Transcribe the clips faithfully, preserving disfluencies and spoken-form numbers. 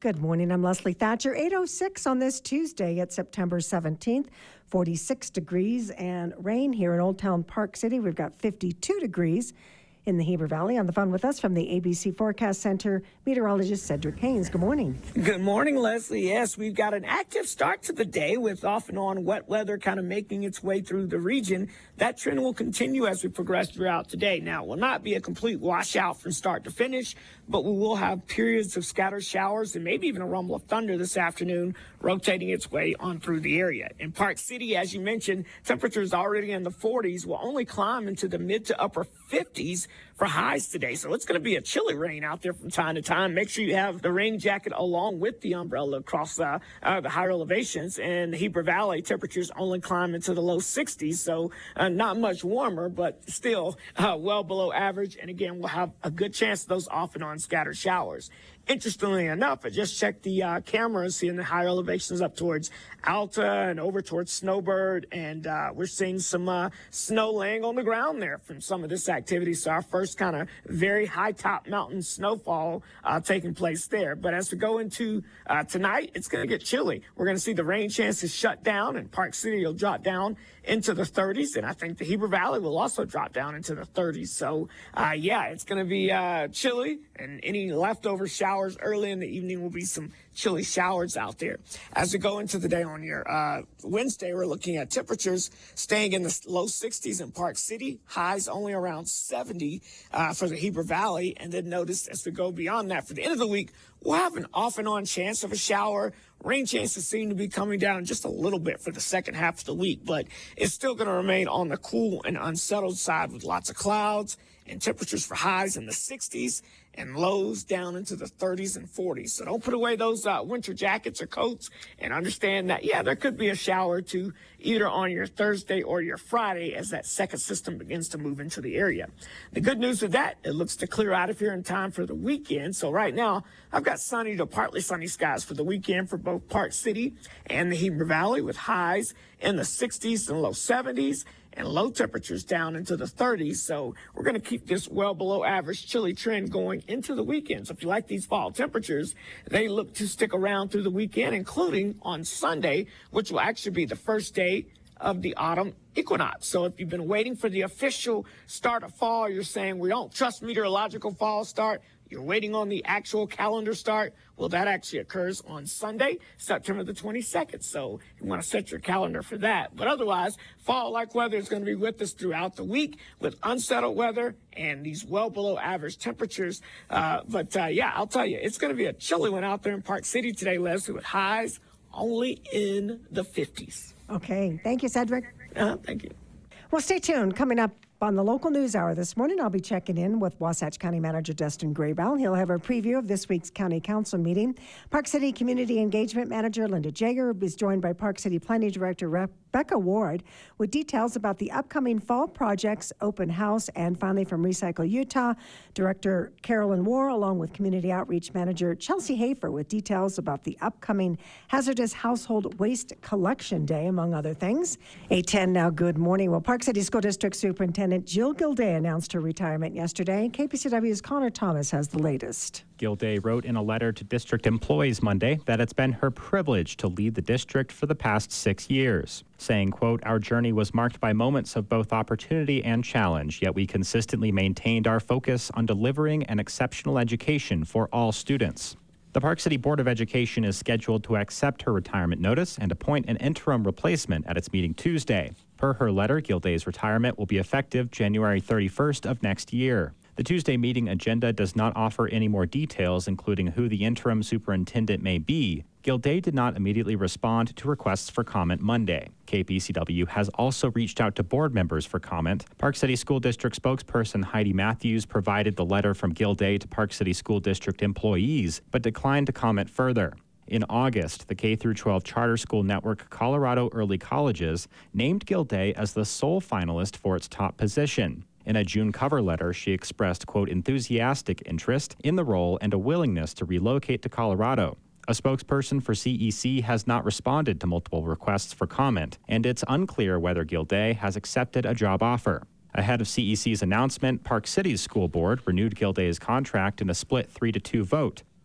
Good morning. I'm Leslie Thatcher. eight oh six on this Tuesday at September seventeenth. forty-six degrees and rain here in Old Town Park City. We've got fifty-two degrees in the Heber Valley. On the phone with us from the A B C Forecast Center, meteorologist Cedric Haynes. Good morning. Good morning, Leslie. Yes, we've got an active start to the day with off and on wet weather kind of making its way through the region. That trend will continue as we progress throughout today. Now, it will not be a complete washout from start to finish, but we will have periods of scattered showers and maybe even a rumble of thunder this afternoon rotating its way on through the area. In Park City, as you mentioned, temperatures already in the forties will only climb into the mid to upper fifties for highs today. So it's going to be a chilly rain out there from time to time. Make sure you have the rain jacket along with the umbrella across uh, uh, the higher elevations. And the Heber Valley, temperatures only climb into the low sixties. So uh, not much warmer, but still uh, well below average. And again, we'll have a good chance of those off and on scattered showers. Interestingly enough, I just checked the uh, cameras seeing the higher elevations up towards Alta and over towards Snowbird, and uh, we're seeing some uh, snow laying on the ground there from some of this activity. So our first kind of very high top mountain snowfall uh, taking place there. But as we go into uh, tonight, it's going to get chilly. We're going to see the rain chances shut down, and Park City will drop down into the thirties, and I think the Heber Valley will also drop down into the thirties. So, uh, yeah, it's going to be uh, chilly, and any leftover showers early in the evening will be some chilly showers out there. As we go into the day on your uh, Wednesday, we're looking at temperatures staying in the low sixties in Park City, highs only around seventy uh, for the Heber Valley, and then notice as we go beyond that for the end of the week, we'll have an off and on chance of a shower. Rain chances seem to be coming down just a little bit for the second half of the week, but it's still going to remain on the cool and unsettled side with lots of clouds and temperatures for highs in the sixties and lows down into the thirties and forties. So don't put away those uh, winter jackets or coats, and understand that, yeah, there could be a shower or two either on your Thursday or your Friday as that second system begins to move into the area. The good news with that, it looks to clear out of here in time for the weekend. So right now, I've got sunny to partly sunny skies for the weekend for both Park City and the Heber Valley, with highs in the sixties and low seventies. And low temperatures down into the thirties. So we're going to keep this well below average chilly trend going into the weekend. So if you like these fall temperatures, they look to stick around through the weekend, including on Sunday, which will actually be the first day of the autumn equinox. So if you've been waiting for the official start of fall, you're saying we don't trust meteorological fall start, you're waiting on the actual calendar start, well, that actually occurs on Sunday, September the twenty-second. So you want to set your calendar for that. But otherwise, fall-like weather is going to be with us throughout the week with unsettled weather and these well below average temperatures. Uh, but uh, yeah, I'll tell you, it's going to be a chilly one out there in Park City today, Leslie, with highs only in the fifties. Okay. Thank you, Cedric. Uh, thank you. Well, stay tuned. Coming up on the local news hour this morning, I'll be checking in with Wasatch County Manager Dustin Graybell. He'll have a preview of this week's County Council meeting. Park City Community Engagement Manager Linda Jager is joined by Park City Planning Director Rebecca Ward with details about the upcoming fall projects, open house, and finally from Recycle Utah, Director Carolyn Warr, along with Community Outreach Manager Chelsea Hafer with details about the upcoming Hazardous Household Waste Collection Day, among other things. eight ten now, good morning. Well, Park City School District Superintendent Jill Gilday announced her retirement yesterday. K P C W's Connor Thomas has the latest. Gilday wrote in a letter to district employees Monday that it's been her privilege to lead the district for the past six years, saying, quote, "Our journey was marked by moments of both opportunity and challenge, yet we consistently maintained our focus on delivering an exceptional education for all students." The Park City Board of Education is scheduled to accept her retirement notice and appoint an interim replacement at its meeting Tuesday. Per her letter, Gilday's retirement will be effective January thirty-first of next year. The Tuesday meeting agenda does not offer any more details, including who the interim superintendent may be. Gilday did not immediately respond to requests for comment Monday. K P C W has also reached out to board members for comment. Park City School District spokesperson Heidi Matthews provided the letter from Gilday to Park City School District employees, but declined to comment further. In August, the K through twelve charter school network Colorado Early Colleges named Gilday as the sole finalist for its top position. In a June cover letter, she expressed, quote, enthusiastic interest in the role and a willingness to relocate to Colorado. A spokesperson for C E C has not responded to multiple requests for comment, and it's unclear whether Gilday has accepted a job offer. Ahead of C E C's announcement, Park City's school board renewed Gilday's contract in a split three to two vote.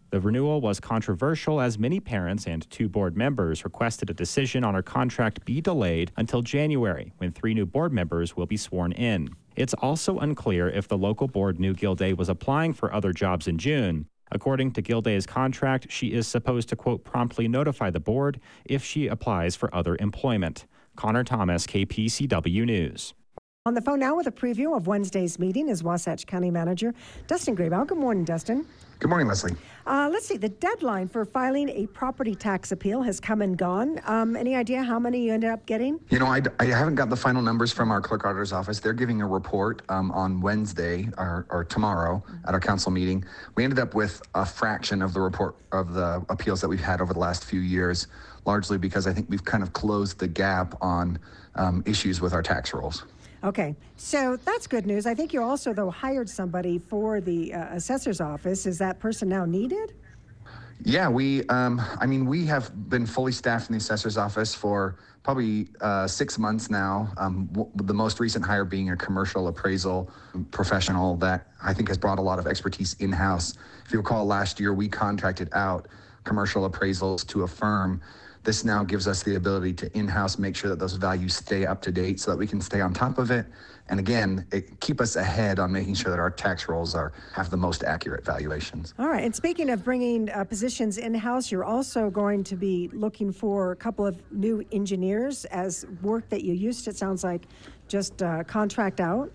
The renewal was controversial as many parents and two board members requested a decision on her contract be delayed until January, when three new board members will be sworn in. It's also unclear if the local board knew Gilday was applying for other jobs in June. According to Gilday's contract, she is supposed to, quote, promptly notify the board if she applies for other employment. Connor Thomas, K P C W News. On the phone now with a preview of Wednesday's meeting is Wasatch County Manager Dustin Graybill. Good morning, Dustin. Good morning, Leslie. Uh, let's see, the deadline for filing a property tax appeal has come and gone. Um, any idea how many you ended up getting? You know, I, I haven't got the final numbers from our clerk auditor's office. They're giving a report um, on Wednesday or, or tomorrow at our council meeting. We ended up with a fraction of the report of the appeals that we've had over the last few years, largely because I think we've kind of closed the gap on um, issues with our tax rolls. Okay, so that's good news. I think you also, though, hired somebody for the uh, assessor's office. Is that person now needed? Yeah, we, um, I mean, we have been fully staffed in the assessor's office for probably uh, six months now. Um, w- the most recent hire being a commercial appraisal professional that I think has brought a lot of expertise in-house. If you recall, last year we contracted out commercial appraisals to a firm. This now gives us the ability to in-house make sure that those values stay up to date so that we can stay on top of it. And again, it, keep us ahead on making sure that our tax rolls are have the most accurate valuations. All right. And speaking of bringing uh, positions in-house, you're also going to be looking for a couple of new engineers as work that you used to, it sounds like, just uh, contract out.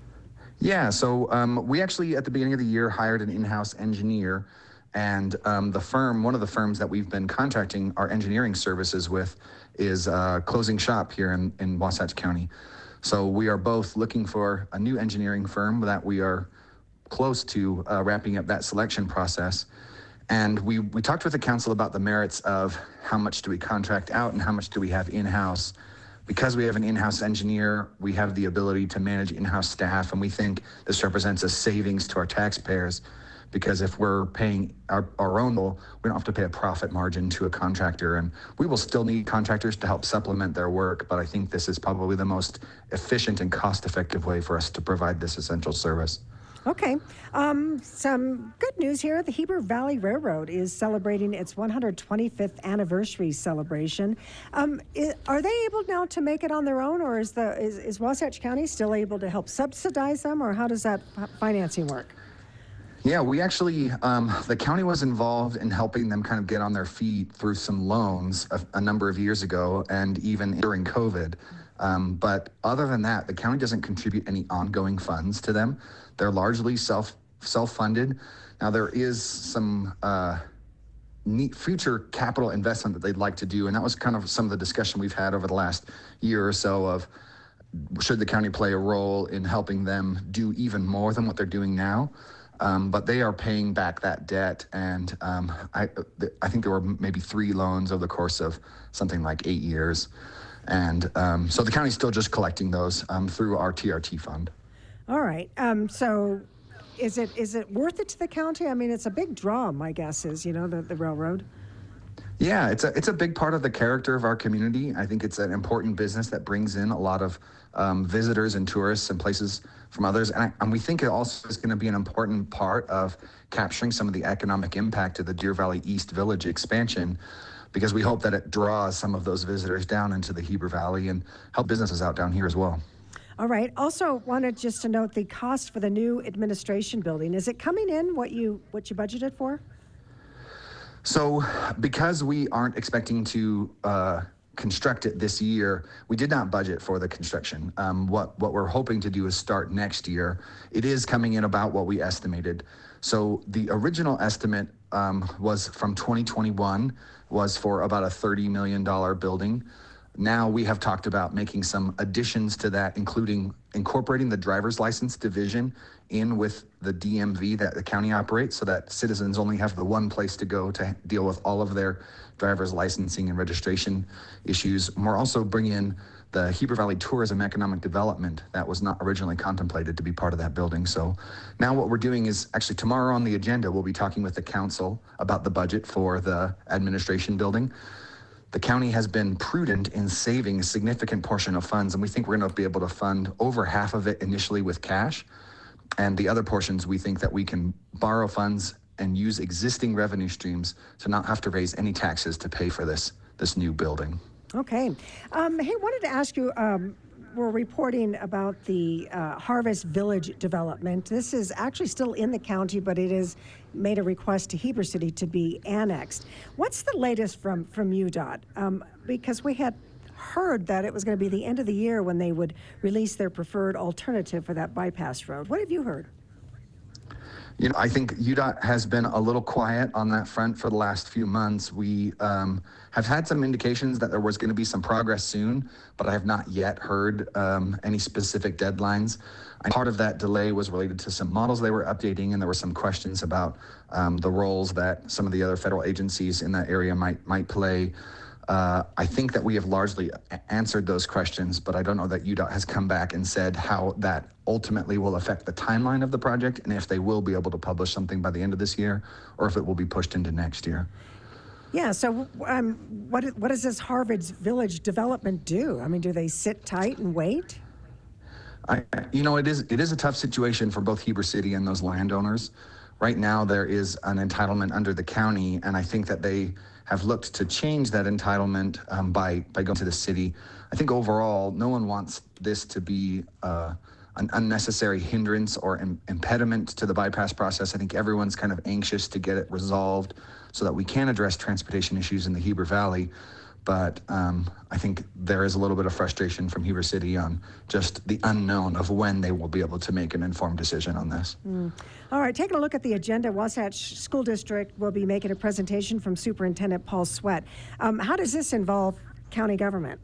Yeah. So um, we actually, at the beginning of the year, hired an in-house engineer. And um, the firm, one of the firms that we've been contracting our engineering services with is uh, Closing Shop here in, in Wasatch County. So we are both looking for a new engineering firm that we are close to uh, wrapping up that selection process. And we, we talked with the council about the merits of how much do we contract out and how much do we have in-house. Because we have an in-house engineer, we have the ability to manage in-house staff, and we think this represents a savings to our taxpayers. Because if we're paying our, our own bill, we don't have to pay a profit margin to a contractor. And we will still need contractors to help supplement their work, but I think this is probably the most efficient and cost-effective way for us to provide this essential service. Okay. Um, some good news here. The Heber Valley Railroad is celebrating its one hundred twenty-fifth anniversary celebration. Um, is, are they able now to make it on their own, or is, the, is, is Wasatch County still able to help subsidize them, or how does that financing work? Yeah, we actually, um, the county was involved in helping them kind of get on their feet through some loans a, a number of years ago and even during COVID. Um, but other than that, the county doesn't contribute any ongoing funds to them. They're largely self, self-funded. Now, there is some uh, neat future capital investment that they'd like to do, and that was kind of some of the discussion we've had over the last year or so of should the county play a role in helping them do even more than what they're doing now. Um, but they are paying back that debt, and um, I, I think there were maybe three loans over the course of something like eight years. And um, so the county's still just collecting those um, through our T R T fund. All right. Um, so is it is it worth it to the county? I mean, it's a big draw, my guess is, you know, the, the railroad. Yeah, it's a it's a big part of the character of our community. I think it's an important business that brings in a lot of um, visitors and tourists and places from others. And, I, and we think it also is going to be an important part of capturing some of the economic impact of the Deer Valley East Village expansion, because we hope that it draws some of those visitors down into the Heber Valley and help businesses out down here as well. All right. Also wanted just to note the cost for the new administration building. Is it coming in what you what you budgeted for? So because we aren't expecting to uh, construct it this year, we did not budget for the construction. Um, what, what we're hoping to do is start next year. It is coming in about what we estimated. So the original estimate um, was from twenty twenty-one, was for about a thirty million dollars building. Now we have talked about making some additions to that, including incorporating the driver's license division in with the D M V that the county operates, so that citizens only have the one place to go to deal with all of their driver's licensing and registration issues. And we're also bringing in the Heber Valley Tourism Economic Development that was not originally contemplated to be part of that building. So now what we're doing is actually tomorrow on the agenda, we'll be talking with the council about the budget for the administration building. The county has been prudent in saving a significant portion of funds, and we think we're going to be able to fund over half of it initially with cash. And the other portions, we think that we can borrow funds and use existing revenue streams to not have to raise any taxes to pay for this this new building. Okay. Um, hey, wanted to ask you, um, we're reporting about the uh, Harvest Village development. This is actually still in the county, but it has made a request to Heber City to be annexed. What's the latest from, from U D O T? Um, because we had heard that it was going to be the end of the year when they would release their preferred alternative for that bypass road. What have you heard? You know, I think U D O T has been a little quiet on that front for the last few months. We um, have had some indications that there was going to be some progress soon, but I have not yet heard um, any specific deadlines. And part of that delay was related to some models they were updating, and there were some questions about um, the roles that some of the other federal agencies in that area might might play. Uh, I think that we have largely answered those questions, but I don't know that U D O T has come back and said how that ultimately will affect the timeline of the project, and if they will be able to publish something by the end of this year, or if it will be pushed into next year. Yeah, so um, what, what does this Harvest Village development do? I mean, do they sit tight and wait? I, you know, it is it is a tough situation for both Heber City and those landowners. Right now, there is an entitlement under the county, and I think that they have looked to change that entitlement um, by by going to the city. I think overall, no one wants this to be uh, an unnecessary hindrance or im- impediment to the bypass process. I think everyone's kind of anxious to get it resolved so that we can address transportation issues in the Heber Valley. But um, I think there is a little bit of frustration from Heber City on just the unknown of when they will be able to make an informed decision on this. Mm. All right, taking a look at the agenda, Wasatch School District will be making a presentation from Superintendent Paul Sweat. Um, how does this involve county government,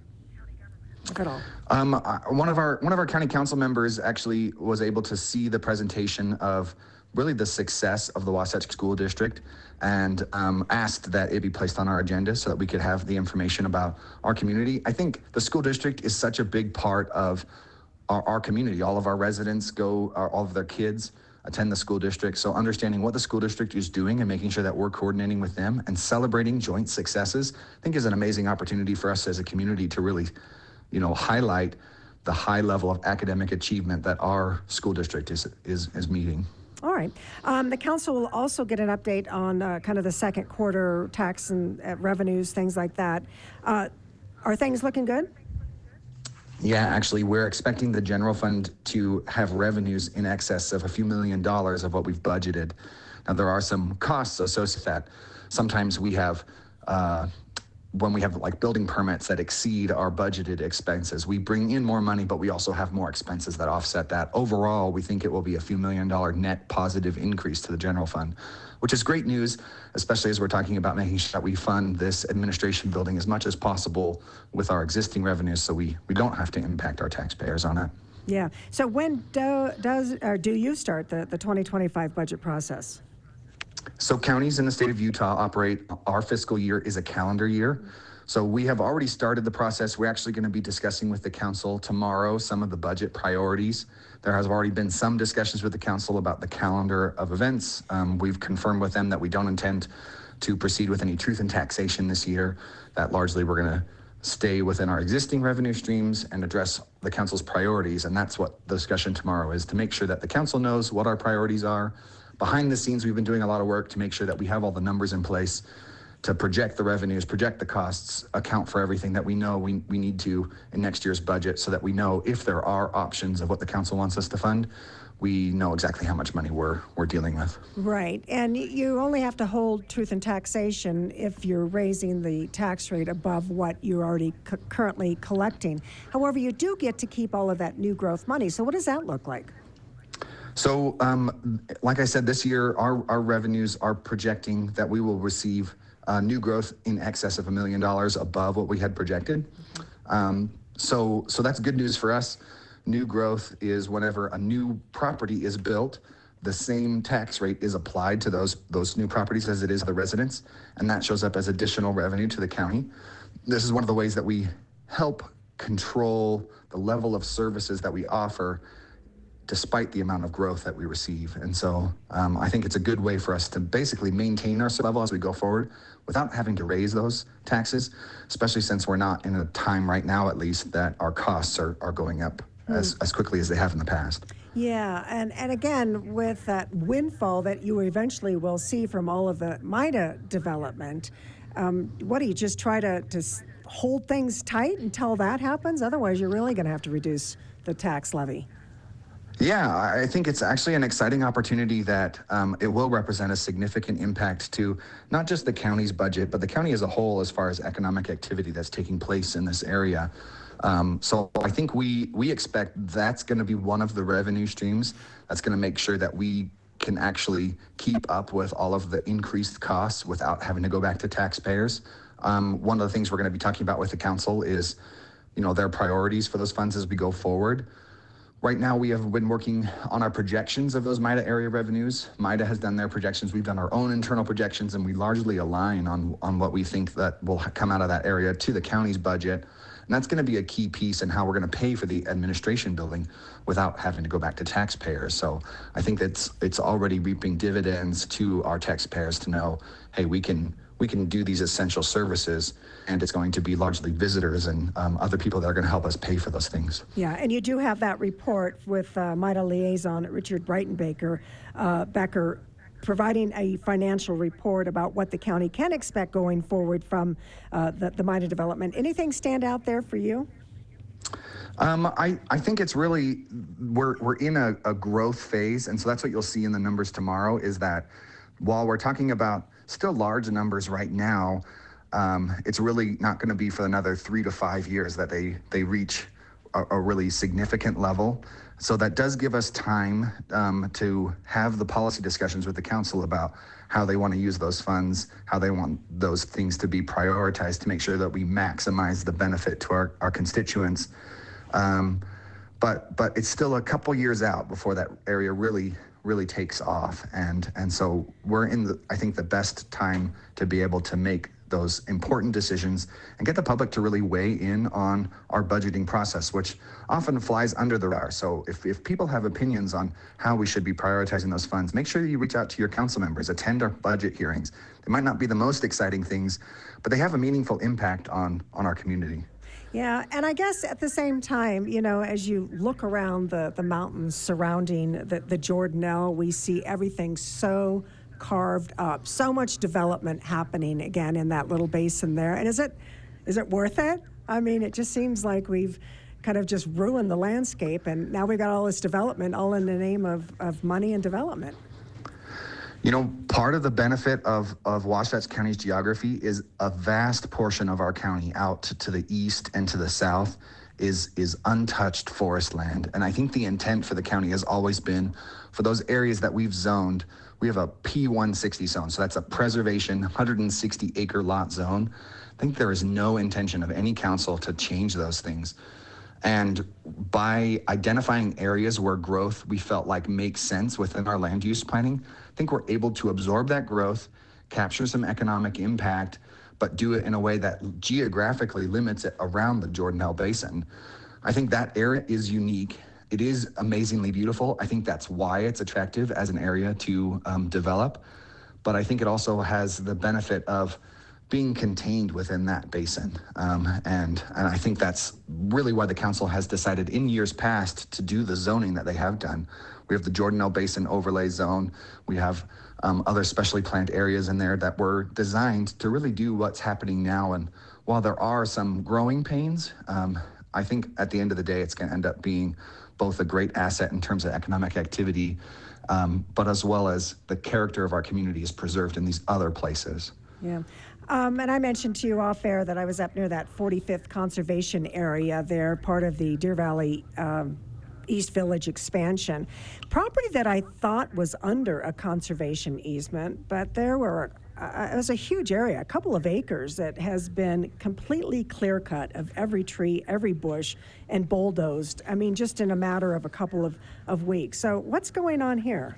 if at all? Um, uh, one of our one of our county council members actually was able to see the presentation of really the success of the Wasatch School District, and um, asked that it be placed on our agenda so that we could have the information about our community. I think the school district is such a big part of our, our community. All of our residents go, our, all of their kids attend the school district. So understanding what the school district is doing and making sure that we're coordinating with them and celebrating joint successes, I think is an amazing opportunity for us as a community to really, you know, highlight the high level of academic achievement that our school district is is, is meeting. All right. Um, the council will also get an update on uh, kind of the second quarter tax and uh, revenues, things like that. Uh, are things looking good? Yeah, actually, we're expecting the general fund to have revenues in excess of a few million dollars of what we've budgeted. Now, there are some costs associated with that. Sometimes we have, uh, when we have like building permits that exceed our budgeted expenses, we bring in more money, but we also have more expenses that offset that. Overall, we think it will be a few million dollar net positive increase to the general fund, which is great news, especially as we're talking about making sure that we fund this administration building as much as possible with our existing revenues, so we, we don't have to impact our taxpayers on it. Yeah. So when do, does or do you start the, the twenty twenty-five budget process? So counties in the state of Utah operate, our fiscal year is a calendar year. So we have already started the process. We're actually going to be discussing with the council tomorrow some of the budget priorities. There has already been some discussions with the council about the calendar of events. Um, we've confirmed with them that we don't intend to proceed with any truth in taxation this year, that largely we're going to stay within our existing revenue streams and address the council's priorities. And that's what the discussion tomorrow is, to make sure that the council knows what our priorities are. Behind the scenes, we've been doing a lot of work to make sure that we have all the numbers in place to project the revenues, project the costs, account for everything that we know we, we need to in next year's budget, so that we know if there are options of what the council wants us to fund, we know exactly how much money we're we're dealing with. Right, and you only have to hold truth in taxation if you're raising the tax rate above what you're already c- currently collecting. However, you do get to keep all of that new growth money. So what does that look like? So, um, like I said, this year, our, our revenues are projecting that we will receive uh, new growth in excess of a million dollars above what we had projected. Um, so, so that's good news for us. New growth is whenever a new property is built, the same tax rate is applied to those those new properties as it is to the residents, and that shows up as additional revenue to the county. This is one of the ways that we help control the level of services that we offer despite the amount of growth that we receive. And so um, I think it's a good way for us to basically maintain our level as we go forward without having to raise those taxes, especially since we're not in a time right now, at least, that our costs are, are going up as, as quickly as they have in the past. Yeah, and, and again, with that windfall that you eventually will see from all of the MIDA development, um, what do you just try to, to hold things tight until that happens? Otherwise, you're really going to have to reduce the tax levy. Yeah, I think it's actually an exciting opportunity that um, it will represent a significant impact to not just the county's budget, but the county as a whole as far as economic activity that's taking place in this area. Um, so I think we we expect that's going to be one of the revenue streams that's going to make sure that we can actually keep up with all of the increased costs without having to go back to taxpayers. Um, one of the things we're going to be talking about with the council is, you know, their priorities for those funds as we go forward. Right now, we have been working on our projections of those MIDA area revenues. MIDA has done their projections. We've done our own internal projections, and we largely align on, on what we think that will come out of that area to the county's budget. And that's going to be a key piece in how we're going to pay for the administration building without having to go back to taxpayers. So I think that's it's already reaping dividends to our taxpayers to know, hey, we can we can do these essential services, and it's going to be largely visitors and um, other people that are going to help us pay for those things. Yeah, and you do have that report with uh, MIDA liaison Richard Breitenbaker, uh, Becker, providing a financial report about what the county can expect going forward from uh, the, the MIDA development. Anything stand out there for you? Um, I, I think it's really, we're, we're in a, a growth phase, and so that's what you'll see in the numbers tomorrow is that while we're talking about still large numbers right now, um, it's really not going to be for another three to five years that they, they reach a, a really significant level. So that does give us time um, to have the policy discussions with the council about how they want to use those funds, how they want those things to be prioritized to make sure that we maximize the benefit to our, our constituents. Um, but but it's still a couple years out before that area really really takes off, and and so we're in the I think the best time to be able to make those important decisions and get the public to really weigh in on our budgeting process, which often flies under the radar. So if, if people have opinions on how we should be prioritizing those funds, make sure that you reach out to your council members, attend our budget hearings. They might not be the most exciting things, but they have a meaningful impact on, on our community. Yeah, and I guess at the same time, you know, as you look around the, the mountains surrounding the, the Jordanelle, we see everything so carved up, so much development happening again in that little basin there. And is it is it worth it? I mean, it just seems like we've kind of just ruined the landscape, and now we've got all this development all in the name of, of money and development. You know, part of the benefit of, of Wasatch County's geography is a vast portion of our county out to, to the east and to the south is is untouched forest land. And I think the intent for the county has always been for those areas that we've zoned. We have a P one sixty zone, so that's a preservation one hundred sixty acre lot zone. I think there is no intention of any council to change those things. And by identifying areas where growth we felt like makes sense within our land use planning, I think we're able to absorb that growth, capture some economic impact, but do it in a way that geographically limits it around the Jordanelle Basin. I think that area is unique. It is amazingly beautiful. I think that's why it's attractive as an area to um, develop. But I think it also has the benefit of being contained within that basin. Um, and, and I think that's really why the council has decided in years past to do the zoning that they have done. We have the Jordanelle Basin Overlay Zone. We have um, other specially planned areas in there that were designed to really do what's happening now. And while there are some growing pains, um, I think at the end of the day, it's going to end up being both a great asset in terms of economic activity, um, but as well as the character of our community is preserved in these other places. Yeah. Um, and I mentioned to you off air that I was up near that forty-fifth conservation area there, part of the Deer Valley um, East Village expansion. Property that I thought was under a conservation easement, but there were Uh, it was a huge area, a couple of acres that has been completely clear cut of every tree, every bush, and bulldozed. I mean, just in a matter of a couple of, of weeks. So what's going on here?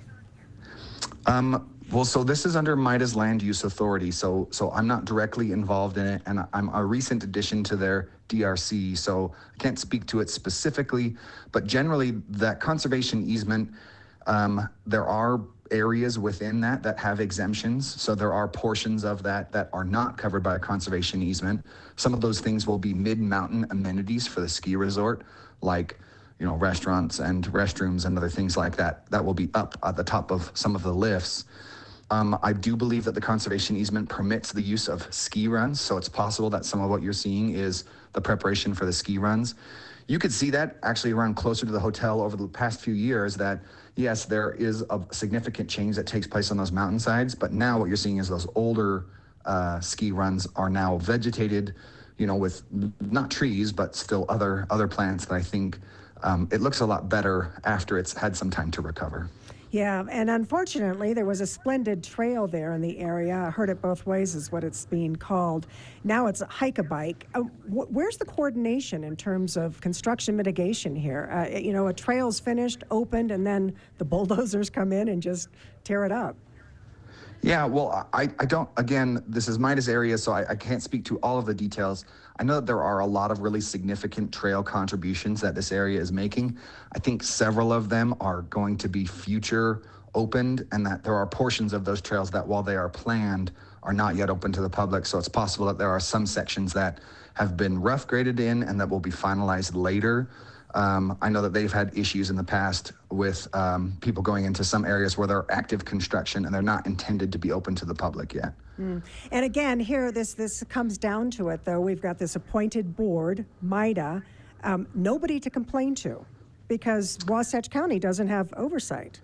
Um, well, so this is under MIDA's land use authority. So, so I'm not directly involved in it, and I'm a recent addition to their D R C. So I can't speak to it specifically, but generally that conservation easement, um, there are areas within that that have exemptions. So there are portions of that that are not covered by a conservation easement. Some of those things will be mid-mountain amenities for the ski resort, like you know, restaurants and restrooms and other things like that, that will be up at the top of some of the lifts. Um, I do believe that the conservation easement permits the use of ski runs, so it's possible that some of what you're seeing is the preparation for the ski runs. You could see that actually around closer to the hotel over the past few years, that yes, there is a significant change that takes place on those mountainsides, but now what you're seeing is those older uh, ski runs are now vegetated, you know, with not trees, but still other other plants that I think um, it looks a lot better after it's had some time to recover. Yeah, and unfortunately, there was a splendid trail there in the area. I heard it both ways is what it's being called. Now it's a hike-a-bike. Uh, wh- where's the coordination in terms of construction mitigation here? Uh, you know, a trail's finished, opened, and then the bulldozers come in and just tear it up. Yeah, well, I, I don't, again, this is Midas area, so I, I can't speak to all of the details. I know that there are a lot of really significant trail contributions that this area is making. I think several of them are going to be future opened, and that there are portions of those trails that, while they are planned, are not yet open to the public. So it's possible that there are some sections that have been rough graded in and that will be finalized later. Um, I know that they've had issues in the past with um, people going into some areas where there are active construction and they're not intended to be open to the public yet. Mm. And again, here, this this comes down to it, though. We've got this appointed board, MIDA, um, nobody to complain to because Wasatch County doesn't have oversight.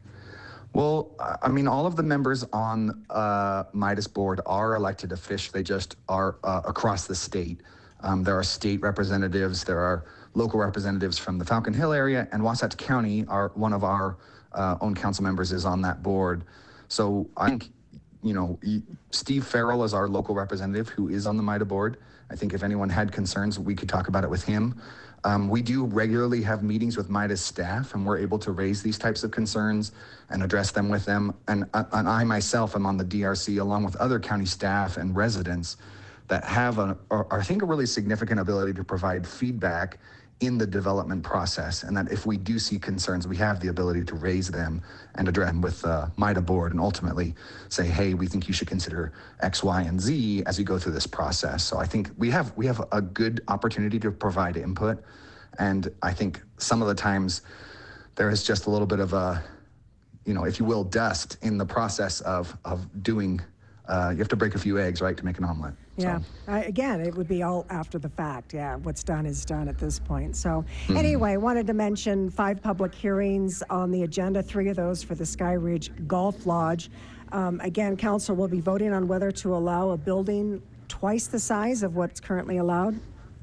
Well, I mean, all of the members on uh, Midas board are elected officials. They just are uh, across the state. Um, there are state representatives, there are local representatives from the Falcon Hill area, and Wasatch County, are one of our uh, own council members is on that board. So I think, you know, Steve Farrell is our local representative who is on the MIDA board. I think if anyone had concerns, we could talk about it with him. Um, we do regularly have meetings with MIDA's staff, and we're able to raise these types of concerns and address them with them. And, uh, and I myself am on the D R C along with other county staff and residents that have, a, or, or I think, a really significant ability to provide feedback in the development process, and that if we do see concerns, we have the ability to raise them and address them with the MIDA board and ultimately say, hey, we think you should consider X, Y, and Z as you go through this process. So I think we have we have a good opportunity to provide input, and I think some of the times there is just a little bit of a, you know, if you will, dust in the process of of doing. Uh, you have to break a few eggs, right, to make an omelet. Yeah. So. Uh, again, it would be all after the fact. Yeah, what's done is done at this point. So mm-hmm. Anyway, wanted to mention five public hearings on the agenda, three of those for the Sky Ridge Golf Lodge. Um, again, council will be voting on whether to allow a building twice the size of what's currently allowed.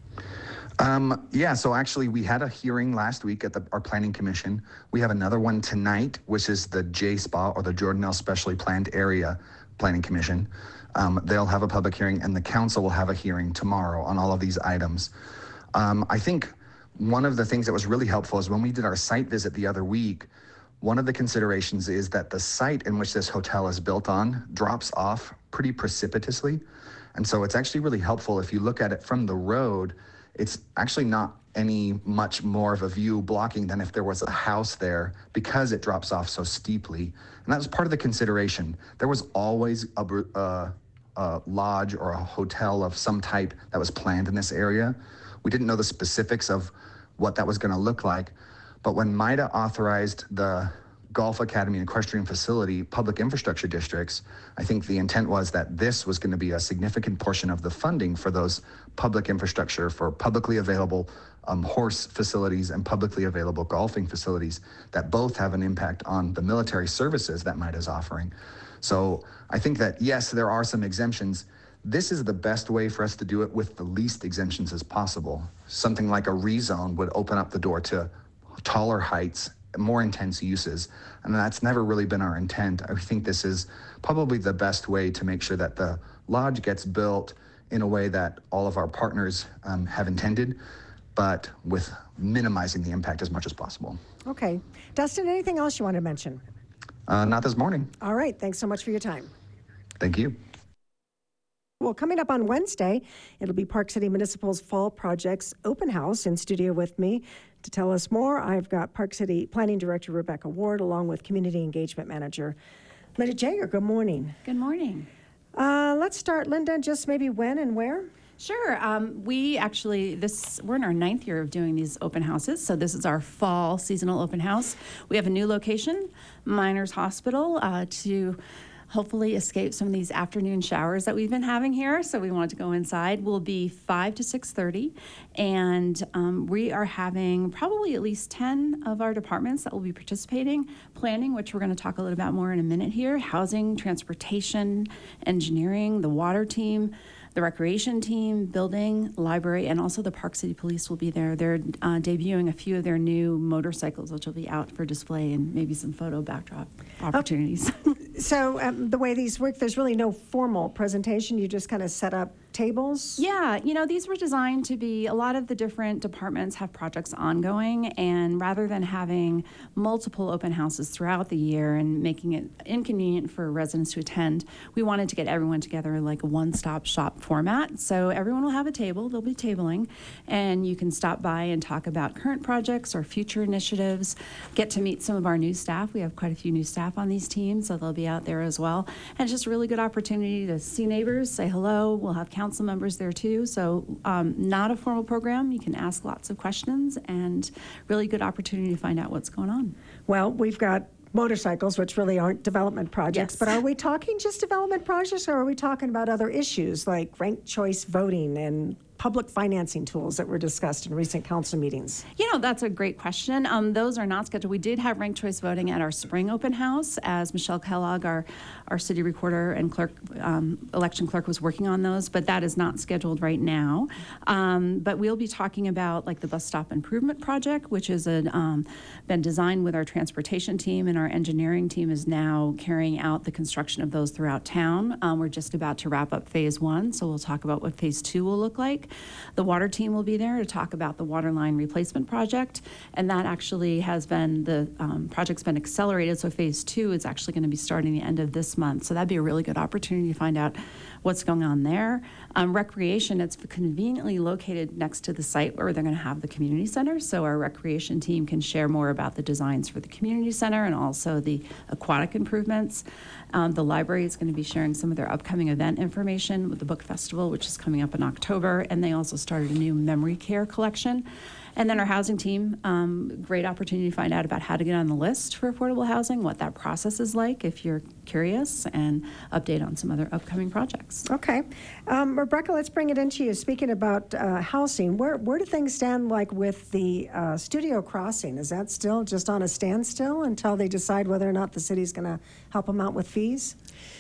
Um, yeah, so actually we had a hearing last week at the, our planning commission. We have another one tonight, which is the J SPA, or the Jordan L Specially Planned Area Planning Commission. Um, they'll have a public hearing, and the council will have a hearing tomorrow on all of these items. Um, I think one of the things that was really helpful is when we did our site visit the other week, one of the considerations is that the site in which this hotel is built on drops off pretty precipitously. And so it's actually really helpful if you look at it from the road. It's actually not any much more of a view blocking than if there was a house there, because it drops off so steeply. And that was part of the consideration. There was always a, uh, a lodge or a hotel of some type that was planned in this area. We didn't know the specifics of what that was going to look like, but when MIDA authorized the Golf Academy and Equestrian Facility public infrastructure districts, I think the intent was that this was going to be a significant portion of the funding for those public infrastructure, for publicly available um, horse facilities and publicly available golfing facilities that both have an impact on the military services that MIDA is offering. So I think that, yes, there are some exemptions. This is the best way for us to do it with the least exemptions as possible. Something like a rezone would open up the door to taller heights, more intense uses, and that's never really been our intent. I think this is probably the best way to make sure that the lodge gets built in a way that all of our partners um, have intended, but with minimizing the impact as much as possible. Okay. Dustin, anything else you want to mention? Uh, not this morning. All right. Thanks so much for your time. Thank you. Well, coming up on Wednesday, it'll be Park City Municipal's Fall Projects Open House. In studio with me to tell us more, I've got Park City Planning Director Rebecca Ward, along with Community Engagement Manager Linda Jager. Good morning. Good morning. Uh, let's start, Linda, just maybe when and where? Sure. Um, we actually, this we're in our ninth year of doing these open houses. So this is our fall seasonal open house. We have a new location, Miners Hospital, uh, to hopefully escape some of these afternoon showers that we've been having here. So we wanted to go inside. We'll be five to six thirty, and um, we are having probably at least ten of our departments that will be participating. Planning, which we're going to talk a little about more in a minute here, housing, transportation, engineering, the water team, the recreation team, building, library, and also the Park City Police will be there. They're uh, debuting a few of their new motorcycles, which will be out for display and maybe some photo backdrop opportunities. So um, the way these work, there's really no formal presentation. You just kind of set up tables? Yeah, you know, these were designed to be, a lot of the different departments have projects ongoing, and rather than having multiple open houses throughout the year and making it inconvenient for residents to attend, we wanted to get everyone together in like a one-stop shop format. So everyone will have a table, they'll be tabling, and you can stop by and talk about current projects or future initiatives, get to meet some of our new staff. We have quite a few new staff on these teams, so they'll be out there as well. And it's just a really good opportunity to see neighbors, say hello. We'll have council members there too. So um, not a formal program. You can ask lots of questions, and really good opportunity to find out what's going on. Well, we've got motorcycles, which really aren't development projects, Yes. but are we talking just development projects, or are we talking about other issues like ranked choice voting and public financing tools that were discussed in recent council meetings? You know, that's a great question. Um, those are not scheduled. We did have ranked choice voting at our spring open house, as Michelle Kellogg, our, our city recorder and clerk, um, election clerk, was working on those, but that is not scheduled right now. Um, but we'll be talking about like the bus stop improvement project, which has um, been designed with our transportation team, and our engineering team is now carrying out the construction of those throughout town. Um, we're just about to wrap up phase one, so we'll talk about what phase two will look like. The water team will be there to talk about the water line replacement project, and that actually has been, the um, project's been accelerated, so phase two is actually going to be starting the end of this month. So that'd be a really good opportunity to find out what's going on there. Um, recreation, it's conveniently located next to the site where they're going to have the community center, so our recreation team can share more about the designs for the community center and also the aquatic improvements. Um, the library is going to be sharing some of their upcoming event information with the book festival, which is coming up in October, and they also started a new memory care collection. And then our housing team, um, great opportunity to find out about how to get on the list for affordable housing, what that process is like if you're curious, and update on some other upcoming projects. Okay. Um, Rebecca, let's bring it into you. Speaking about uh, housing, where, where do things stand like with the uh, Studio Crossing? Is that still just on a standstill until they decide whether or not the city's going to help them out with fees?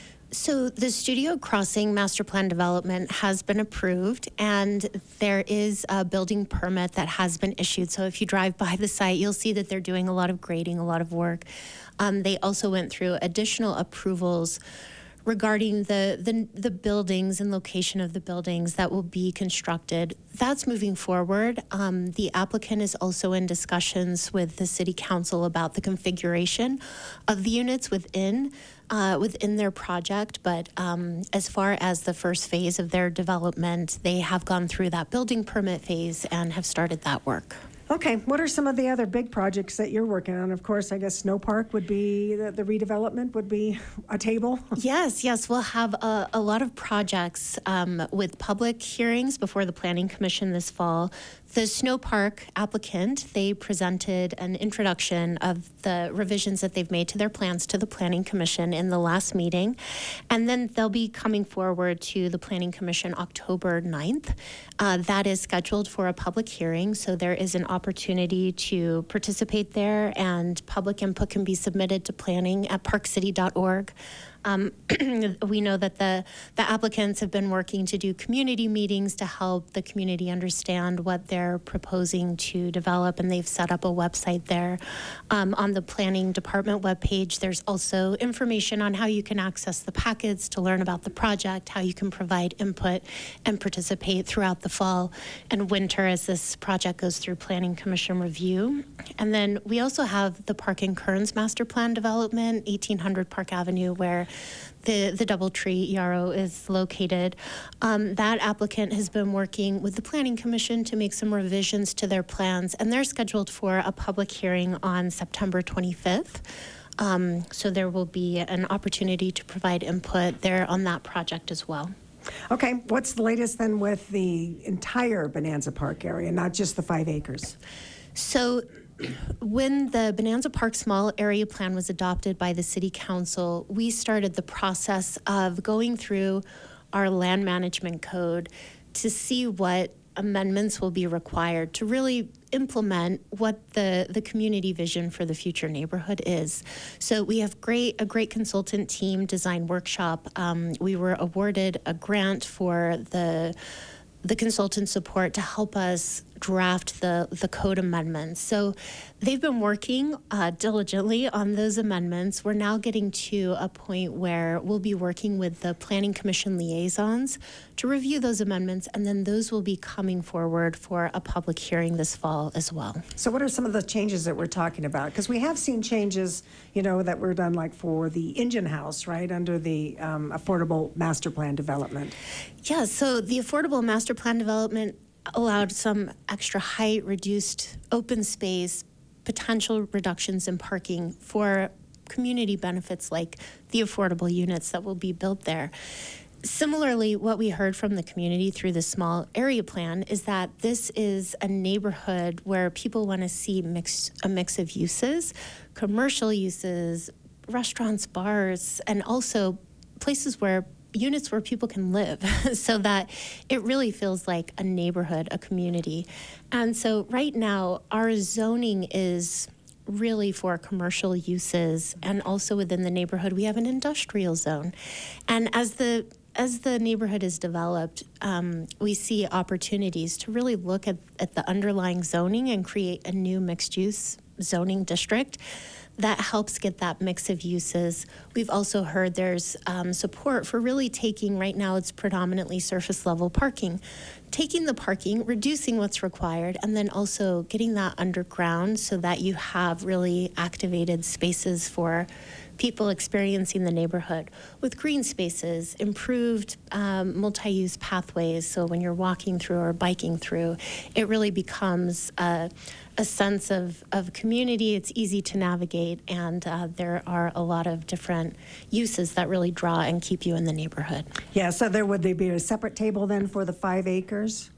So the Studio Crossing master plan development has been approved, and there is a building permit that has been issued. So if you drive by the site, you'll see that they're doing a lot of grading, a lot of work. Um, they also went through additional approvals regarding the, the the buildings and location of the buildings that will be constructed. That's moving forward. Um, the applicant is also in discussions with the city council about the configuration of the units within uh, within their project. But um, as far as the first phase of their development, they have gone through that building permit phase and have started that work. Okay, what are some of the other big projects that you're working on? Of course, I guess Snow Park would be, the, the redevelopment would be a table. Yes, yes, we'll have a, a lot of projects um, with public hearings before the Planning Commission this fall. The Snow Park applicant, they presented an introduction of the revisions that they've made to their plans to the Planning Commission in the last meeting. And then they'll be coming forward to the Planning Commission October ninth. Uh, that is scheduled for a public hearing, so there is an opportunity to participate there, and public input can be submitted to planning at park city dot org. Um, we know that the, the applicants have been working to do community meetings to help the community understand what they're proposing to develop, and they've set up a website there. Um, on the planning department webpage, there's also information on how you can access the packets to learn about the project, how you can provide input and participate throughout the fall and winter as this project goes through Planning Commission review. And then we also have the Park and Kearns Master Plan Development, eighteen hundred Park Avenue, where the, the Doubletree E R O is located. Um, that applicant has been working with the Planning Commission to make some revisions to their plans, and they're scheduled for a public hearing on September twenty-fifth. Um, so there will be an opportunity to provide input there on that project as well. Okay, what's the latest then with the entire Bonanza Park area, not just the five acres? So when the Bonanza Park Small Area Plan was adopted by the City Council, we started the process of going through our land management code to see what amendments will be required to really implement what the, the community vision for the future neighborhood is. So we have great a great consultant team, design workshop. Um, we were awarded a grant for the the consultant support to help us draft the, the code amendments. So they've been working uh, diligently on those amendments. We're now getting to a point where we'll be working with the Planning Commission liaisons to review those amendments, and then those will be coming forward for a public hearing this fall as well. So what are some of the changes that we're talking about? Because we have seen changes, you know, that were done like for the engine house, right, under the um, Affordable Master Plan Development. Yeah, so the Affordable Master Plan Development allowed some extra height, reduced open space, potential reductions in parking for community benefits like the affordable units that will be built there. Similarly, what we heard from the community through the small area plan is that this is a neighborhood where people want to see mix, a mix of uses, commercial uses, restaurants, bars, and also places where units where people can live so that it really feels like a neighborhood, a community. And so right now, our zoning is really for commercial uses, and also within the neighborhood, we have an industrial zone. And as the as the neighborhood is developed, um, we see opportunities to really look at, at the underlying zoning and create a new mixed-use zoning district that helps get that mix of uses. We've also heard there's um, support for really taking, right now it's predominantly surface level parking, taking the parking, reducing what's required, and then also getting that underground so that you have really activated spaces for people experiencing the neighborhood with green spaces, improved um, multi-use pathways. So when you're walking through or biking through, it really becomes a, a sense of, of community. It's easy to navigate, and uh, there are a lot of different uses that really draw and keep you in the neighborhood. Yeah, so there would there be a separate table then for the five acres?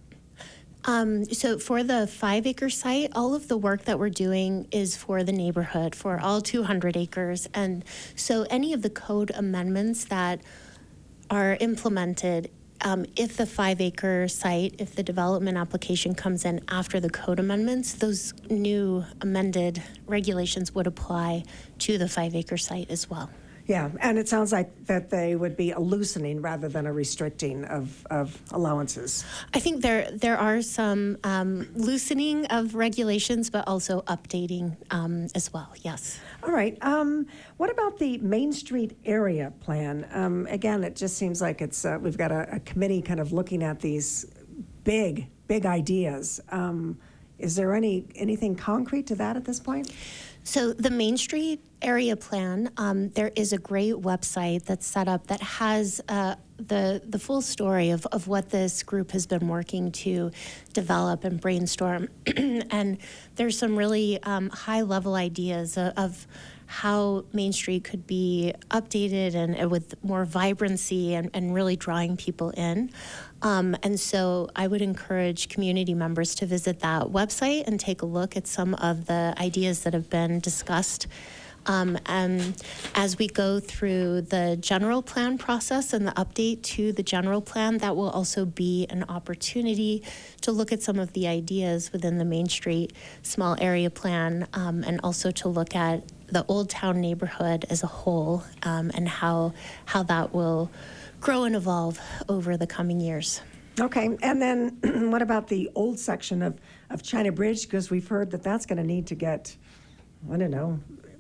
Um, so for the five acre site, all of the work that we're doing is for the neighborhood, for all two hundred acres. And so any of the code amendments that are implemented, um, if the five acre site, if the development application comes in after the code amendments, those new amended regulations would apply to the five acre site as well. Yeah, and it sounds like that they would be a loosening rather than a restricting of, of allowances. I think there there are some um, loosening of regulations, but also updating um, as well, yes. All right. Um, what about the Main Street area plan? Um, again, it just seems like it's uh, we've got a, a committee kind of looking at these big, big ideas. Um, is there any anything concrete to that at this point? So the Main Street area plan, um, there is a great website that's set up that has uh, the the full story of, of what this group has been working to develop and brainstorm. And there's some really um, high-level ideas of, of how Main Street could be updated and, and with more vibrancy and, and really drawing people in. Um, and so I would encourage community members to visit that website and take a look at some of the ideas that have been discussed. Um, and as we go through the general plan process and the update to the general plan, that will also be an opportunity to look at some of the ideas within the Main Street small area plan, um, and also to look at the Old Town neighborhood as a whole, um, and how how that will grow and evolve over the coming years. Okay, and then what about the old section of, of China Bridge? Because we've heard that that's going to need to get, I don't know,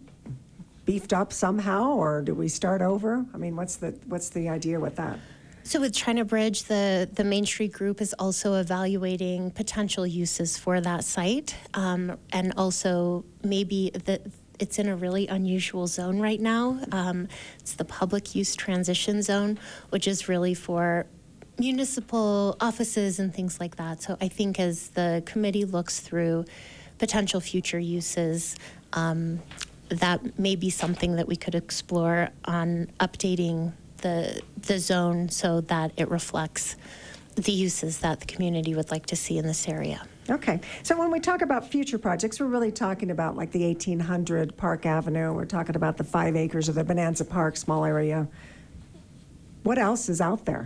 beefed up somehow, or do we start over? I mean, what's the what's the idea with that? So with China Bridge, the, the Main Street group is also evaluating potential uses for that site, um, and also maybe the it's in a really unusual zone right now. Um, it's the public use transition zone, which is really for municipal offices and things like that. So I think as the committee looks through potential future uses, um, that may be something that we could explore on updating the the zone so that it reflects the uses that the community would like to see in this area. Okay. So when we talk about future projects, we're really talking about like the eighteen hundred Park Avenue. We're talking about the five acres of the Bonanza Park, small area. What else is out there?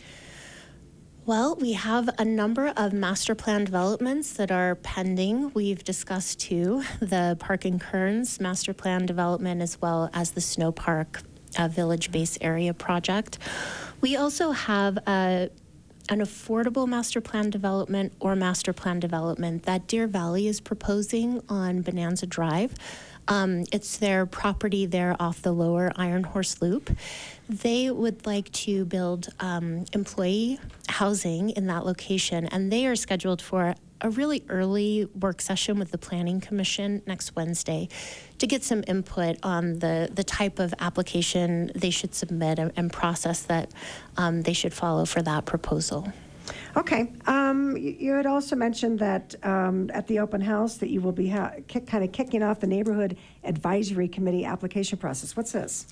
Well, we have a number of master plan developments that are pending. We've discussed two, the Park and Kearns master plan development as well as the Snow Park uh, Village Base Area project. We also have a an affordable master plan development or master plan development that Deer Valley is proposing on Bonanza Drive. Um, it's their property there off the lower Iron Horse Loop. They would like to build um, employee housing in that location, and they are scheduled for a really early work session with the Planning Commission next Wednesday to get some input on the, the type of application they should submit and, and process that um, they should follow for that proposal. Okay. Um, you, you had also mentioned that um, at the open house that you will be ha- kick, kind of kicking off the Neighborhood Advisory Committee application process. What's this?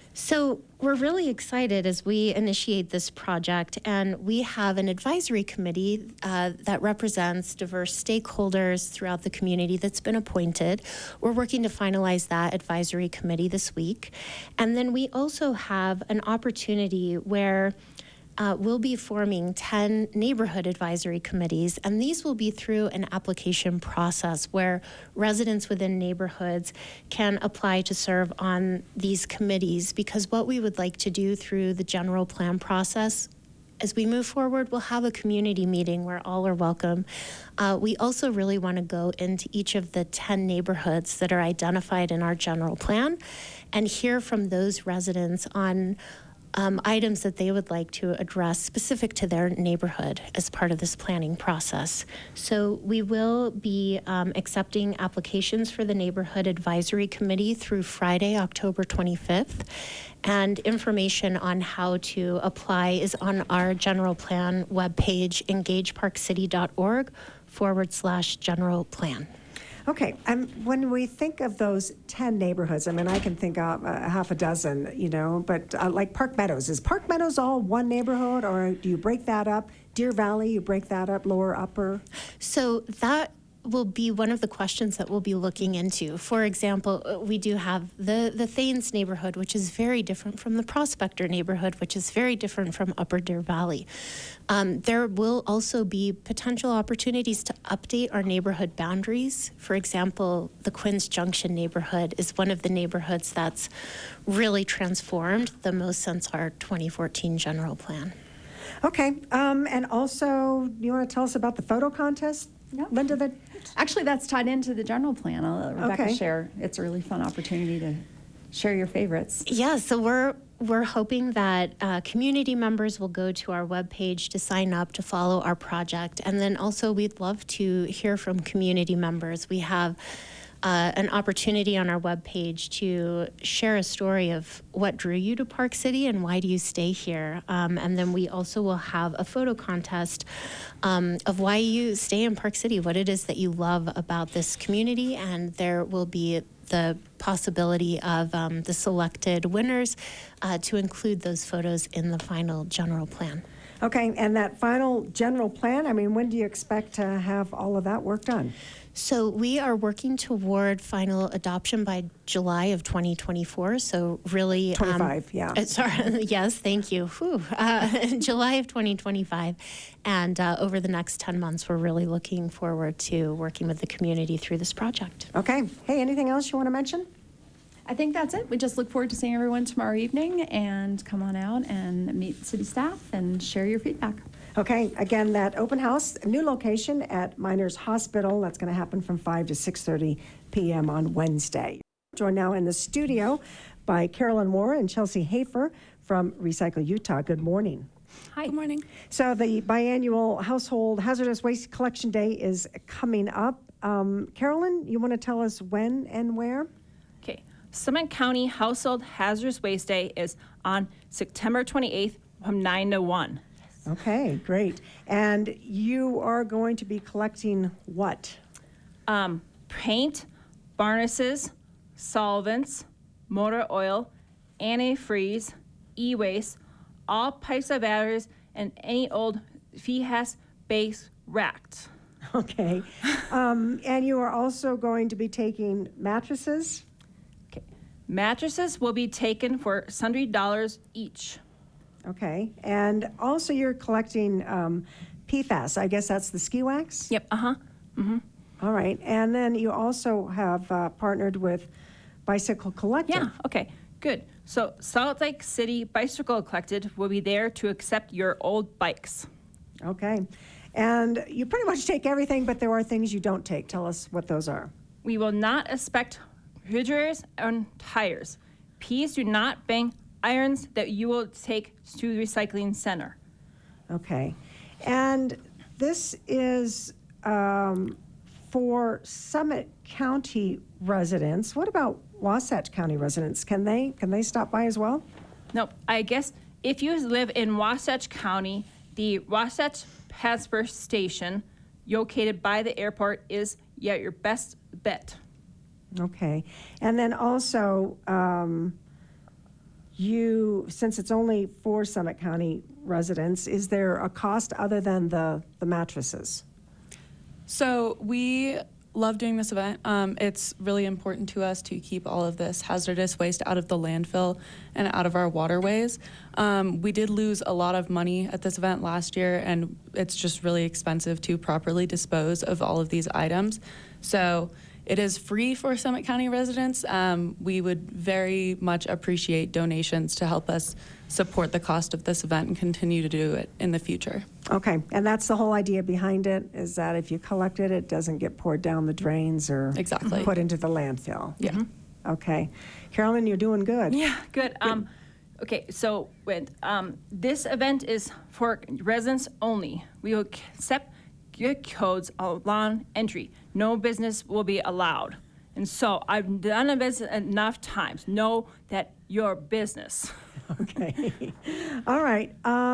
So we're really excited as we initiate this project, and we have an advisory committee uh, that represents diverse stakeholders throughout the community that's been appointed. We're working to finalize that advisory committee this week. And then we also have an opportunity where Uh, we'll be forming ten neighborhood advisory committees, and these will be through an application process where residents within neighborhoods can apply to serve on these committees, because what we would like to do through the general plan process as we move forward, we'll have a community meeting where all are welcome. Uh, we also really want to go into each of the ten neighborhoods that are identified in our general plan and hear from those residents on Um, items that they would like to address specific to their neighborhood as part of this planning process. So we will be um, accepting applications for the Neighborhood Advisory Committee through Friday, October twenty-fifth. And information on how to apply is on our general plan webpage, engageparkcity.org forward slash general plan. Okay, um, when we think of those ten neighborhoods, I mean, I can think of uh, half a dozen, you know, but uh, like Park Meadows, is Park Meadows all one neighborhood, or do you break that up? Deer Valley, you break that up, lower, upper? So that will be one of the questions that we'll be looking into. For example, we do have the, the Thanes neighborhood, which is very different from the Prospector neighborhood, which is very different from Upper Deer Valley. Um, there will also be potential opportunities to update our neighborhood boundaries. For example, the Quinns Junction neighborhood is one of the neighborhoods that's really transformed the most since our twenty fourteen general plan. Okay, um, and also, you want to tell us about the photo contest? Yeah. Linda, that Actually, that's tied into the general plan. I'll let Rebecca Okay. share. It's a really fun opportunity to share your favorites. Yeah, so we're we're hoping that uh, community members will go to our webpage to sign up to follow our project, and then also we'd love to hear from community members. We have uh, an opportunity on our webpage to share a story of what drew you to Park City and why do you stay here, um, and then we also will have a photo contest um, of why you stay in Park City, what it is that you love about this community, and there will be the possibility of um, the selected winners uh, to include those photos in the final general plan. Okay, and that final general plan, I mean, when do you expect to have all of that work done? So we are working toward final adoption by July of twenty twenty-four. So really, twenty-five, um, yeah. uh, sorry, yes, thank you. Whew. Uh, July of twenty twenty-five, and uh, over the next ten months, we're really looking forward to working with the community through this project. Okay. Hey, anything else you want to mention? I think that's it. We just look forward to seeing everyone tomorrow evening, and come on out and meet city staff and share your feedback. Okay, again, that open house, a new location at Miners Hospital. That's going to happen from five to six thirty p.m. on Wednesday. Joined now in the studio by Carolyn Moore and Chelsea Hafer from Recycle Utah. Good morning. Hi. Good morning. So the biannual Household Hazardous Waste Collection Day is coming up. Um, Carolyn, you want to tell us when and where? Okay. Summit County Household Hazardous Waste Day is on September twenty-eighth from nine to one. Okay, great. And you are going to be collecting what? Um, paint, varnishes, solvents, motor oil, antifreeze, e-waste, all pipes of batteries, and any old P FAS base racked. Okay. Um, and you are also going to be taking mattresses? Okay. Mattresses will be taken for sundry dollars each. Okay. And also you're collecting um, P FAS. I guess that's the ski wax? Yep, uh-huh. Mm-hmm. All right. And then you also have uh, partnered with Bicycle Collective. Yeah, okay, good. So Salt Lake City Bicycle Collective will be there to accept your old bikes. Okay. And you pretty much take everything, but there are things you don't take. Tell us what those are. We will not expect refrigerators and tires. Please do not bang irons that you will take to the recycling center. Okay. And this is um, for Summit County residents. What about Wasatch County residents? Can they can they stop by as well? Nope, I guess if you live in Wasatch County, the Wasatch Passport Station, located by the airport, is yeah, your best bet. Okay. And then also, um, you, since it's only for Summit County residents, is there a cost other than the, the mattresses? So we love doing this event. Um, it's really important to us to keep all of this hazardous waste out of the landfill and out of our waterways. Um, we did lose a lot of money at this event last year, and it's just really expensive to properly dispose of all of these items. So it is free for Summit County residents. Um, we would very much appreciate donations to help us support the cost of this event and continue to do it in the future. Okay. And that's the whole idea behind it, is that if you collect it, it doesn't get poured down the drains or Exactly. put into the landfill. Yeah. Okay. Carolyn, you're doing good. Yeah, good. Um, okay, so when, um, this event is for residents only. We will accept gift codes on entry. No business will be allowed. And so I've done this enough times. Know that your business. Okay. All right.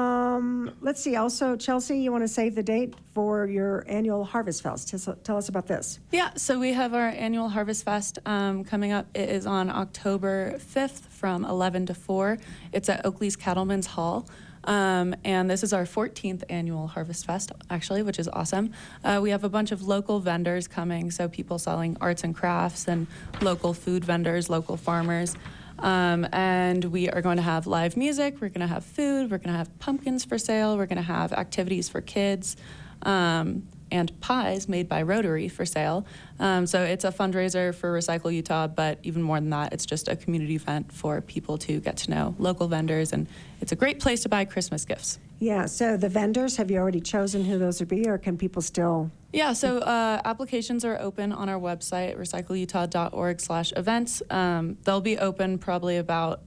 Um, let's see. Also, Chelsea, you want to save the date for your annual Harvest Fest. Tell, tell us about this. Yeah, so we have our annual Harvest Fest um, coming up. It is on October fifth from eleven to four. It's at Oakley's Cattlemen's Hall. Um, and this is our fourteenth annual Harvest Fest, actually, which is awesome. Uh, we have a bunch of local vendors coming, so people selling arts and crafts and local food vendors, local farmers. Um, and we are going to have live music, we're going to have food, we're going to have pumpkins for sale, we're going to have activities for kids, um, and pies made by Rotary for sale. Um, so it's a fundraiser for Recycle Utah, but even more than that, it's just a community event for people to get to know local vendors, and it's a great place to buy Christmas gifts. Yeah, so the vendors, have you already chosen who those would be, or can people still? Yeah, so uh, applications are open on our website, recycle utah dot org slash events. Um, they'll be open probably about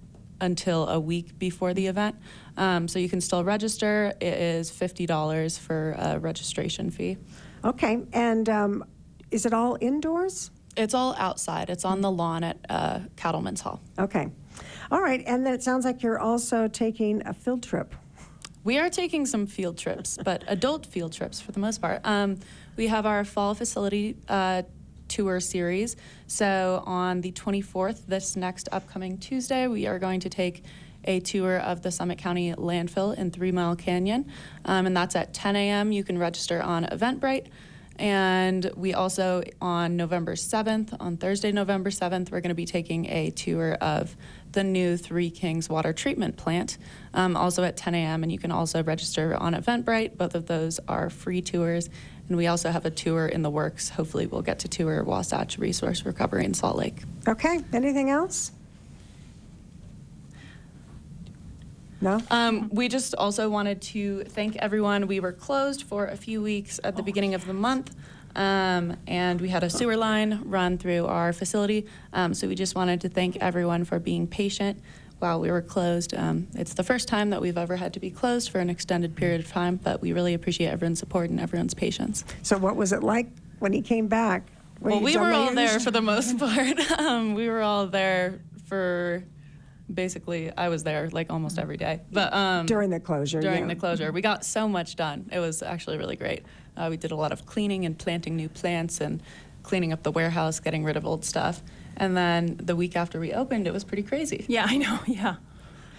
until a week before the event. Um, so you can still register. It is fifty dollars for a registration fee. Okay, and um, is it all indoors? It's all outside. It's on the lawn at uh, Cattlemen's Hall. Okay. All right, and then it sounds like you're also taking a field trip. We are taking some field trips, but adult field trips for the most part. Um, we have our fall facility uh, tour series. So on the twenty-fourth, this next upcoming Tuesday, we are going to take a tour of the Summit County landfill in Three Mile Canyon, um, and that's at ten a.m. You can register on Eventbrite. And we also, on November seventh, on Thursday, November seventh, we're going to be taking a tour of the new Three Kings water treatment plant, um, also at ten a.m. And you can also register on Eventbrite. Both of those are free tours. And we also have a tour in the works. Hopefully we'll get to tour Wasatch Resource Recovery in Salt Lake. Okay, anything else? No? Um, we just also wanted to thank everyone. We were closed for a few weeks at the beginning of the month, um, and we had a sewer line run through our facility. Um, so we just wanted to thank everyone for being patient while we were closed. Um, it's the first time that we've ever had to be closed for an extended period of time, but we really appreciate everyone's support and everyone's patience. So what was it like when he came back? Were Well, you we done were all layers? there for the most part. um, we were all there for... Basically, I was there like almost every day. But um, During the closure, During yeah. the closure. We got so much done. It was actually really great. Uh, we did a lot of cleaning and planting new plants and cleaning up the warehouse, getting rid of old stuff. And then the week after we opened, it was pretty crazy. Yeah, I know, yeah.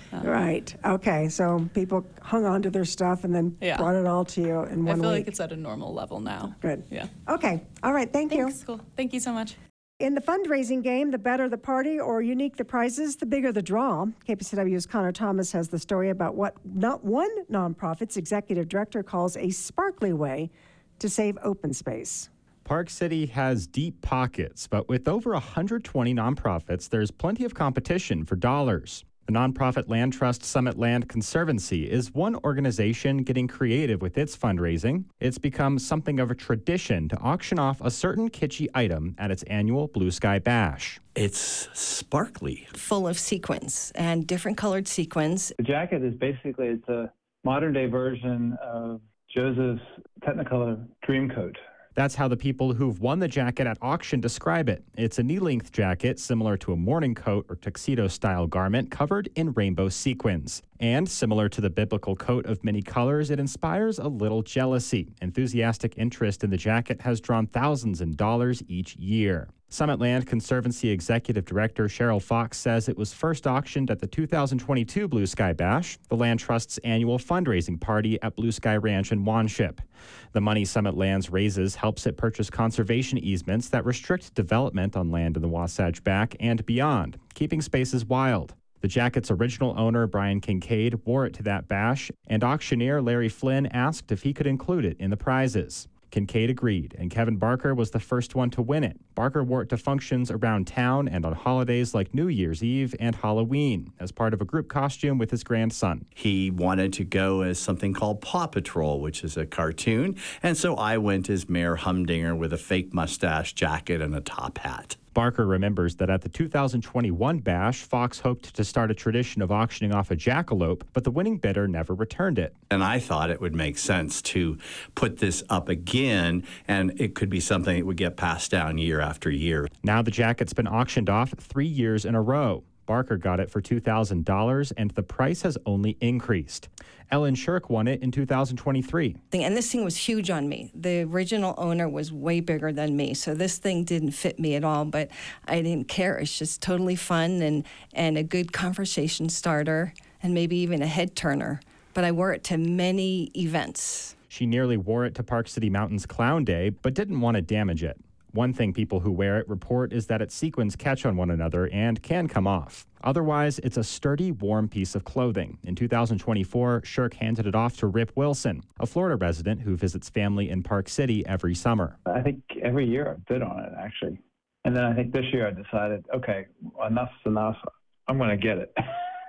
Right. Okay. So people hung on to their stuff and then Yeah. brought it all to you in I one feel week. like it's at a normal level now. Good. Yeah. Okay. All right. Thank you. Thanks. Cool. Thank you so much. In the fundraising game, the better the party or unique the prizes, the bigger the draw. K P C W's Connor Thomas has the story about what not one nonprofit's executive director calls a sparkly way to save open space. Park City has deep pockets, but with over one hundred twenty nonprofits, there's plenty of competition for dollars. The nonprofit land trust Summit Land Conservancy is one organization getting creative with its fundraising. It's become something of a tradition to auction off a certain kitschy item at its annual Blue Sky Bash. It's sparkly. Full of sequins and different colored sequins. The jacket is basically, it's a modern day version of Joseph's Technicolor dream coat. That's how the people who've won the jacket at auction describe it. It's a knee-length jacket similar to a morning coat or tuxedo-style garment covered in rainbow sequins. And similar to the biblical coat of many colors, it inspires a little jealousy. Enthusiastic interest in the jacket has drawn thousands in dollars each year. Summit Land Conservancy Executive Director Cheryl Fox says it was first auctioned at the two thousand twenty-two Blue Sky Bash, the Land Trust's annual fundraising party at Blue Sky Ranch in Wanship. The money Summit Lands raises helps it purchase conservation easements that restrict development on land in the Wasatch Back and beyond, keeping spaces wild. The jacket's original owner, Brian Kincaid, wore it to that bash, and auctioneer Larry Flynn asked if he could include it in the prizes. Kincaid agreed, and Kevin Barker was the first one to win it. Barker wore it to functions around town and on holidays like New Year's Eve and Halloween as part of a group costume with his grandson. He wanted to go as something called Paw Patrol, which is a cartoon, and so I went as Mayor Humdinger with a fake mustache, jacket, and a top hat. Barker remembers that at the two thousand twenty-one bash, Fox hoped to start a tradition of auctioning off a jackalope, but the winning bidder never returned it. And I thought it would make sense to put this up again, and it could be something that would get passed down year after year. Now the jacket's been auctioned off three years in a row. Barker got it for two thousand dollars, and the price has only increased. Ellen Shirk won it in two thousand twenty-three. And this thing was huge on me. The original owner was way bigger than me, so this thing didn't fit me at all, but I didn't care. It's just totally fun and, and a good conversation starter and maybe even a head turner. But I wore it to many events. She nearly wore it to Park City Mountain's Clown Day, but didn't want to damage it. One thing people who wear it report is that its sequins catch on one another and can come off. Otherwise, it's a sturdy, warm piece of clothing. In two thousand twenty-four, Shirk handed it off to Rip Wilson, a Florida resident who visits family in Park City every summer. I think every year I bid on it, actually. And then I think this year I decided, okay, enough's enough. I'm going to get it.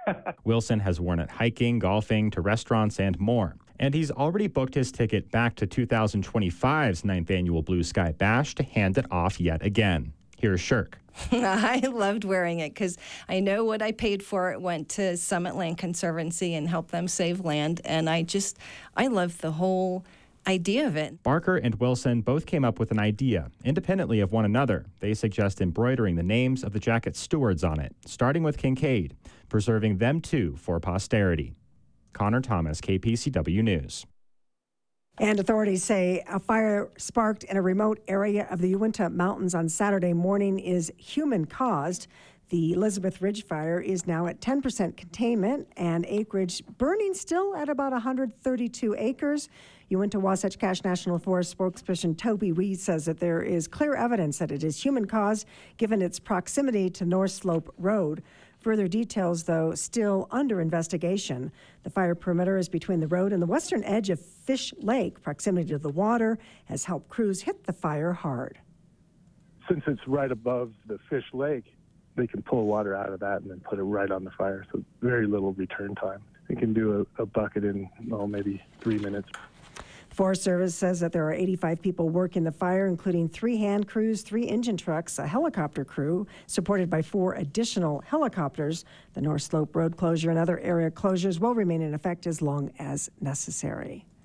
Wilson has worn it hiking, golfing, to restaurants, and more. And he's already booked his ticket back to two thousand twenty-five's ninth Annual Blue Sky Bash to hand it off yet again. Here's Shirk. I loved wearing it because I know what I paid for it went to Summit Land Conservancy and helped them save land. And I just, I loved the whole idea of it. Barker and Wilson both came up with an idea, independently of one another. They suggest embroidering the names of the jacket's stewards on it, starting with Kincaid, preserving them too for posterity. Connor Thomas, K P C W News. And authorities say a fire sparked in a remote area of the Uinta Mountains on Saturday morning is human-caused. The Elizabeth Ridge fire is now at ten percent containment and acreage burning still at about one hundred thirty-two acres. Uinta Wasatch Cache National Forest spokesperson Toby Reed says that there is clear evidence that it is human-caused given its proximity to North Slope Road. Further details, though, still under investigation. The fire perimeter is between the road and the western edge of Fish Lake. Proximity to the water has helped crews hit the fire hard. Since it's right above the Fish Lake, they can pull water out of that and then put it right on the fire, so very little return time. They can do a, a bucket in, oh, maybe three minutes. Forest Service says that there are eighty-five people working the fire, including three hand crews, three engine trucks, a helicopter crew, supported by four additional helicopters. The North Slope Road closure and other area closures will remain in effect as long as necessary.